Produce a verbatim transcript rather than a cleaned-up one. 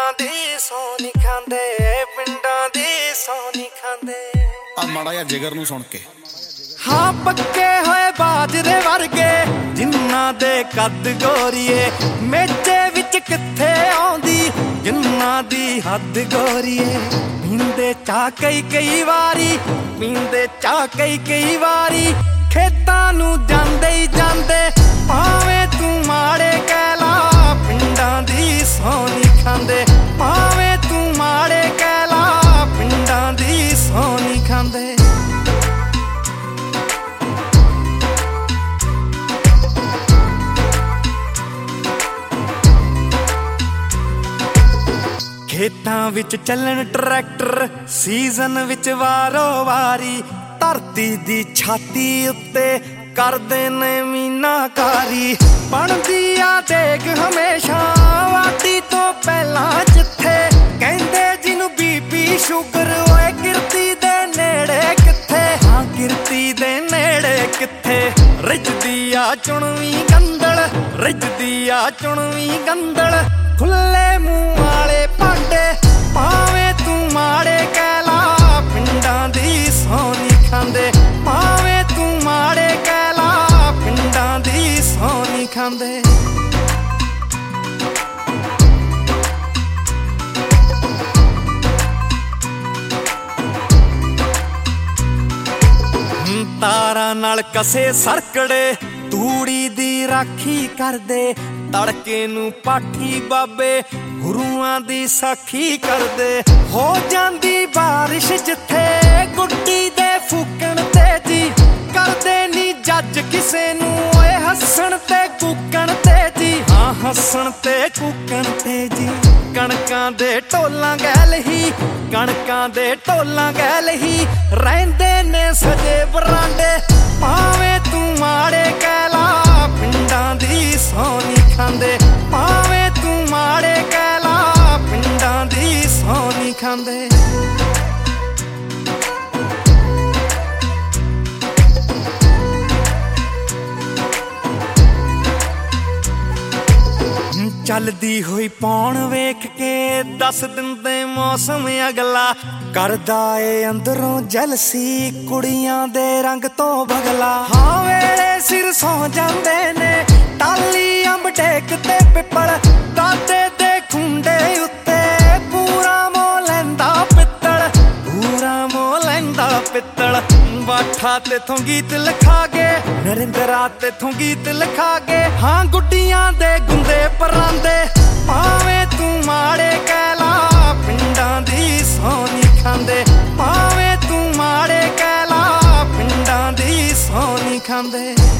ਪਿੰਡਾਂ ਦੀ ਸੌ ਨੀ ਖਾਂਦੇ, ਪਿੰਡਾਂ ਦੀ ਸੌ ਨੀ ਖਾਂਦੇ। ਆ ਮਾੜਾ ਜਿਹਾ ਜਿਗਰ ਨੂੰ ਸੁਣ ਕੇ ਹਾਂ ਪੱਕੇ ਹੋਏ ਬਾਜਰੇ ਵਰਗੇ ਜਿਨ੍ਹਾਂ ਦੇ ਕੱਦ ਗੋਰੀਏ, ਮੇਚੇ ਵਿੱਚ ਕਿੱਥੇ ਆਉਂਦੀ ਜਿਨ੍ਹਾਂ ਦੀ ਹੱਦ ਗੋਰੀਏ। ਪੀਂਦੇ ਚਾਹ ਕਈ ਕਈ ਵਾਰੀ, ਪੀਂਦੇ ਚਾਹ ਕਈ ਕਈ ਵਾਰੀ, ਖੇਤਾਂ ਨੂੰ ਜਾਂਦੇ ਹੀ ਜਾਂਦੇ ਭਾਵੇਂ ਤੂੰ ਮਾੜੇ ਕਹਿ ਲਾ, ਪਿੰਡਾਂ ਦੀ ਸੌ ਨੀ ਖਾਂਦੇ। ਭਾਵੇਂ ਤੂੰ ਮਾੜੇ ਕਹਿ ਲਾ, ਪਿੰਡਾਂ ਦੀ ਸੌ ਨੀ ਖਾਂਦੇ। ਖੇਤਾਂ ਵਿੱਚ ਚੱਲਣ ਟਰੈਕਟਰ ਸੀਜ਼ਨ ਵਿੱਚ ਵਾਰੋ ਵਾਰੀ, ਧਰਤੀ ਦੀ ਛਾਤੀ ਉੱਤੇ ਕਰਦੇ ਨੇ ਮੀਨਾਕਾਰੀ। ਬਣਦੀ ਆ ਦੇਖ ਹਮੇਸ਼ਾ ਵਾਢੀ ਤੋਂ ਪਹਿਲਾਂ, ਜਿੱਥੇ ਕਹਿੰਦੇ ਜਿਹਨੂੰ ਬੀਪੀ ਸ਼ੂਗਰ ਓਏ ਕਿਰਤੀ ਦੇ ਨੇੜੇ ਕਿੱਥੇ। ਹਾਂ ਕਿਰਤੀ ਦੇ ਨੇੜੇ ਕਿੱਥੇ, ਰਿੱਝਦੀ ਆ ਚੁਣਵੀਂ ਗੰਦਲ, ਰਿੱਝਦੀ ਆ ਚੁਣਵੀਂ ਗੰਦਲ। ਖੁੱਲੇ ਮੂੰਹ ਵਾਲੇ ਭਾਂਡੇ ਭਾਵੇਂ ਤੂੰ ਮਾੜੇ ਕਹਿ ਲਾ, ਪਿੰਡਾਂ ਦੀ ਸੌ ਨੀ ਖਾਂਦੇ। ਭਾਵੇਂ ਤੂੰ ਮਾੜੇ ਕਹਿ ਲਾ, ਪਿੰਡਾਂ ਦੀ ਸੌ ਨੀ ਖਾਂਦੇ। ਤਾਰਾਂ ਨਾਲ ਕਸੇ ਸਰਕੜੇ ਤੂੜੀ ਦੀ ਰਾਖੀ ਕਰਦੇ, ਤੜਕੇ ਨੂੰ ਪਾਠੀ ਬਾਬੇ ਗੁਰੂਆਂ ਦੀ ਸਾਖੀ ਕਰਦੇ। ਹੋ ਜਾਂਦੀ ਬਾਰਿਸ਼ ਜਿੱਥੇ ਗੁੱਡੀ ਦੇ ਫੂਕਣ ਤੇ ਜੀ, ਕਰਦੇ ਨੀ ਜੱਜ ਕਿਸੇ ਨੂੰ ਓਏ ਹੱਸਣ ਤੇ ਕੂਕਣ ਤੇ ਜੀ। ਹਾਂ ਹੱਸਣ ਤੇ ਕੂਕਣ ਤੇ ਜੀ। ਕਣਕਾਂ ਦੇ ਢੋਲਾਂ ਗੈਲ ਹੀ, ਕਣਕਾਂ ਦੇ ਢੋਲਾਂ ਗੈਲ ਹੀ ਰਹਿੰਦੇ ਨੇ ਸਜੇ ਬਰਾਂਡੇ। ਭਾਵੇਂ ਤੂੰ ਮਾੜੇ ਕਹਿ ਲਾ, ਪਿੰਡਾਂ ਦੀ ਸੌ ਨੀ ਖਾਂਦੇ। ਭਾਵੇਂ ਤੂੰ ਮਾੜੇ ਕਹਿ ਲਾ, ਪਿੰਡਾਂ ਦੀ ਸੌ ਨੀ ਖਾਂਦੇ। ਚੱਲਦੀ ਹੋਈ ਪੌਣ ਵੇਖ ਕੇ ਦੱਸ ਦਿੰਦੇ ਮੌਸਮ ਅਗਲਾ, ਕਰਦਾ ਏ ਅੰਦਰੋਂ ਜਲਸੀ ਕੁੜੀਆਂ ਦੇ ਰੰਗ ਤੋਂ ਬਗਲਾ। ਹਾਂ ਵੇਲੇ ਸਿਰ ਸੌ ਜਾਂਦੇ ਨੇ ਟਾਲੀ ਅੰਬ ਟੇਕ ਤੇ ਪਿੱਪਲ, ਦਾਦੇ ਦੇ ਖੁੰਡੇ ਉੱਤੇ ਪੂਰਾ ਮੋਹ ਲੈਂਦਾ ਪਿੱਤਲ, ਪੂਰਾ ਮੋਹ ਲੈਂਦਾ ਪਿੱਤਲ। ਬਾਠਾ ਤੇਥੋਂ ਗੀਤ ਲਿਖਾ ਕੇ, ਨਰਿੰਦਰਾ ਤੇਥੋਂ ਗੀਤ ਲਿਖਾ ਕੇ। ਹਾਂ ਗੁੱਡੀਆਂ ਦੇ ਗੁੰਦੇ ਪਰਾਂਦੇ ਭਾਵੇਂ ਤੂੰ ਮਾੜੇ ਕਹਿ ਲਾ, ਪਿੰਡਾਂ ਦੀ ਸੌ ਨੀ ਖਾਂਦੇ। ਭਾਵੇਂ ਤੂੰ ਮਾੜੇ ਕਹਿ ਲਾ, ਪਿੰਡਾਂ ਦੀ ਸੌ ਨੀ ਖਾਂਦੇ।